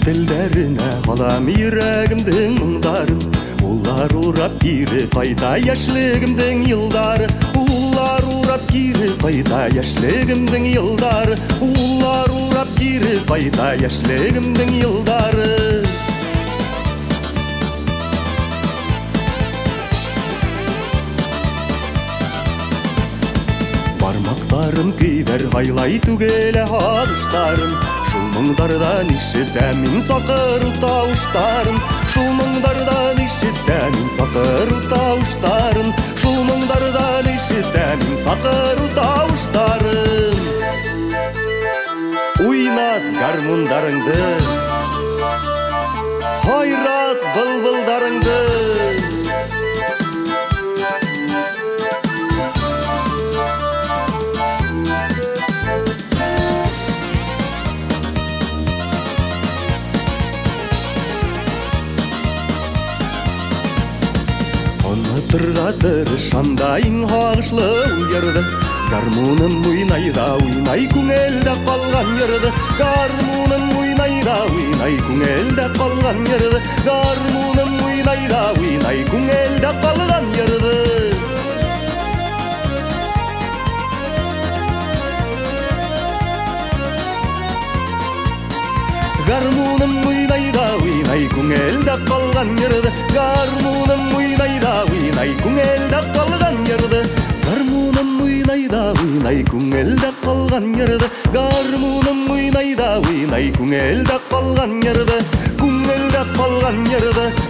телдеріне қалам үйрегімдің мұңдарын. Улар урап кире қайта яшілігімдің елдары. Улар урап кире қайта яшілігімдің елдары. Улар урап кире қайта яшілігімдің елдары. Бармақтарым кейбір айлай түгелі ағыштарым. Шул мұңдардан ишетәмін сақыр тауыштарын. Шул мұңдардан ишетәмін сақыр тауыштарын. Шул мұңдардан ишетәмін сақыр тауыштарын. Уйнат гармундарыңды, хайрат бұлбұлдарыңды. Тұрғатыр шамдайын ғағышлы ұйырды. Гармуным ойнайда ойнай көңелді қалған ерді. Гармуным ойнайда ойнай көңелді қалған ерді. Гармуным ойнайда ойнай көңелді қалған ерді. Гармуным ойнайда ойнай көңелді қалған ерді. Гармуным ойнайда ойнай көңелді қалған ерді. Гармуным ойнайда ойнай көңелді қалған ерді. Гармуным ойнайда ойнай көңелді қалған ерді. Көңелді қалған ерді.